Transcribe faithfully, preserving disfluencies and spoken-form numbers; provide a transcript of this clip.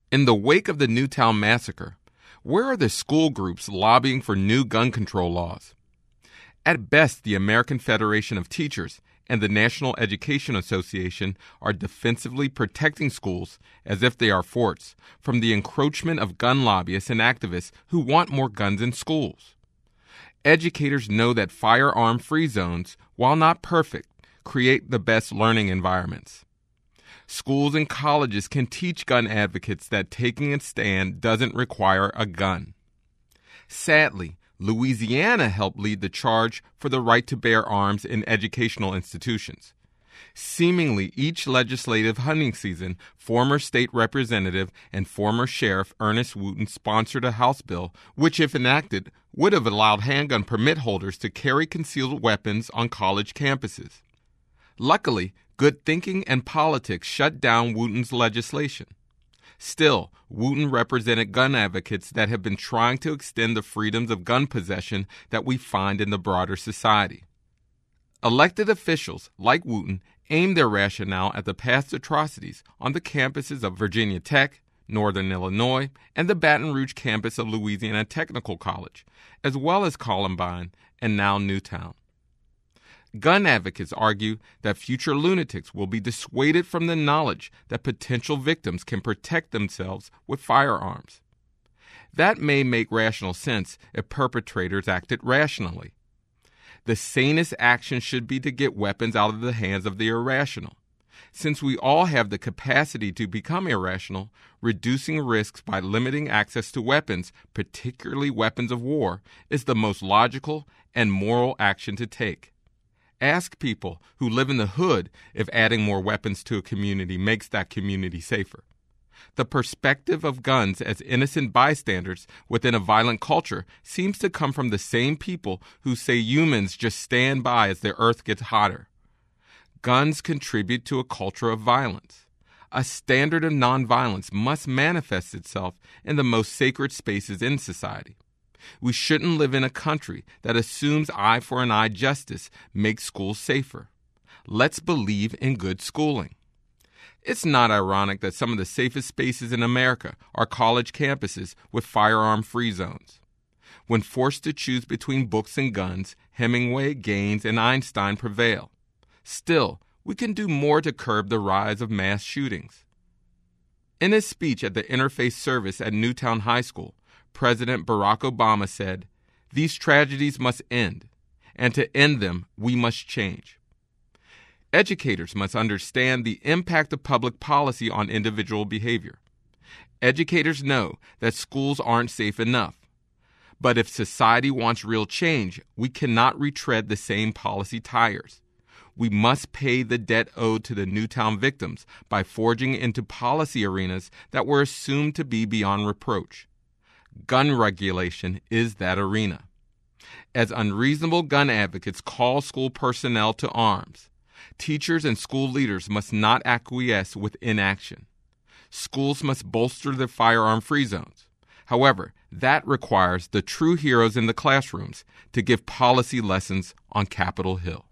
In the wake of the Newtown massacre, where are the school groups lobbying for new gun control laws? At best, the American Federation of Teachers and the National Education Association are defensively protecting schools as if they are forts from the encroachment of gun lobbyists and activists who want more guns in schools. Educators know that firearm-free zones, while not perfect, create the best learning environments. Schools and colleges can teach gun advocates that taking a stand doesn't require a gun. Sadly, Louisiana helped lead the charge for the right to bear arms in educational institutions. Seemingly each legislative hunting season, former state representative and former sheriff Ernest Wooten sponsored a House bill which, if enacted, would have allowed handgun permit holders to carry concealed weapons on college campuses. Luckily, good thinking and politics shut down Wooten's legislation. Still, Wooten represented gun advocates that have been trying to extend the freedoms of gun possession that we find in the broader society. Elected officials, like Wooten, aim their rationale at the past atrocities on the campuses of Virginia Tech, Northern Illinois, and the Baton Rouge campus of Louisiana Technical College, as well as Columbine and now Newtown. Gun advocates argue that future lunatics will be dissuaded from the knowledge that potential victims can protect themselves with firearms. That may make rational sense if perpetrators acted rationally. The sanest action should be to get weapons out of the hands of the irrational. Since we all have the capacity to become irrational, reducing risks by limiting access to weapons, particularly weapons of war, is the most logical and moral action to take. Ask people who live in the hood if adding more weapons to a community makes that community safer. The perspective of guns as innocent bystanders within a violent culture seems to come from the same people who say humans just stand by as the earth gets hotter. Guns contribute to a culture of violence. A standard of nonviolence must manifest itself in the most sacred spaces in society. We shouldn't live in a country that assumes eye for an eye justice makes schools safer. Let's believe in good schooling. It's not ironic that some of the safest spaces in America are college campuses with firearm-free zones. When forced to choose between books and guns, Hemingway, Gaines, and Einstein prevail. Still, we can do more to curb the rise of mass shootings. In his speech at the Interfaith Service at Newtown High School, President Barack Obama said, "These tragedies must end, and to end them, we must change." Educators must understand the impact of public policy on individual behavior. Educators know that schools aren't safe enough. But if society wants real change, we cannot retread the same policy tires. We must pay the debt owed to the Newtown victims by forging into policy arenas that were assumed to be beyond reproach. Gun regulation is that arena. As unreasonable gun advocates call school personnel to arms, teachers and school leaders must not acquiesce with inaction. Schools must bolster their firearm-free zones. However, that requires the true heroes in the classrooms to give policy lessons on Capitol Hill.